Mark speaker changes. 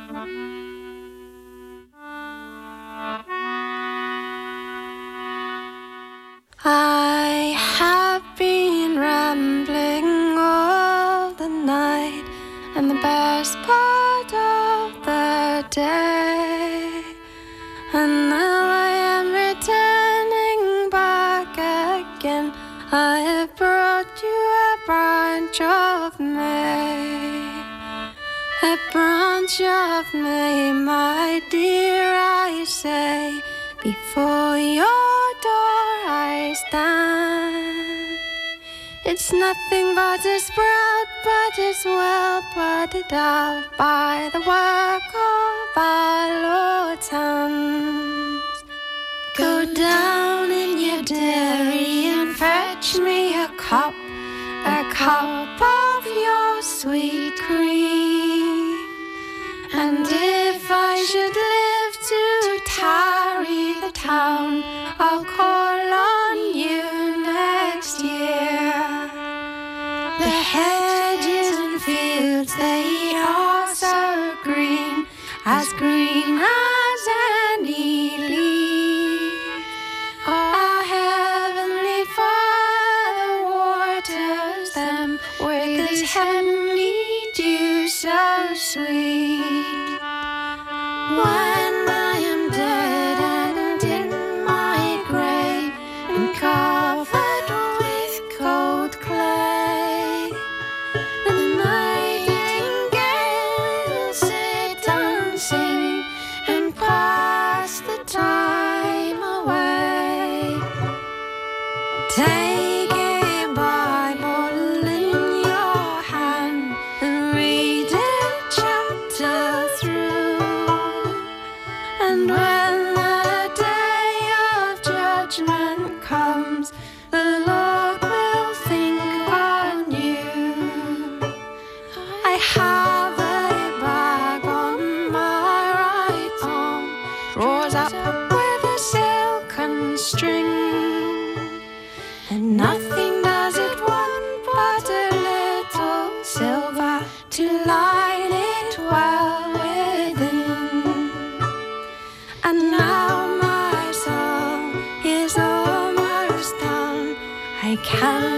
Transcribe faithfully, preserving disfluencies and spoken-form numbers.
Speaker 1: I have been rambling all the night and the best part of the day, and now I am returning back again. I have brought you a branch of May, a branch of May, my dear, I say, before your door I stand. It's nothing but a sprout, but it's well budded out by the work of our Lord's hands. Go down in your dairy and fetch me a cup, a cup of your sweet cream. And if I should live to tarry the town, I'll call on you next year. The hedges and fields, they are so green, as green as any leaf. Our heavenly Father waters them with his heavenly dew so sweet. When I am dead and in my grave and covered with cold clay, the nightingale will sit and sing and pass the time away. Take a Bible in your hand and read it chapter through, and when the day of judgment comes, the Lord will think on you. I have a bag on my right arm, draws up with a silken string, and nothing does it want but a little silver to line it well within. And now my song is almost done, I can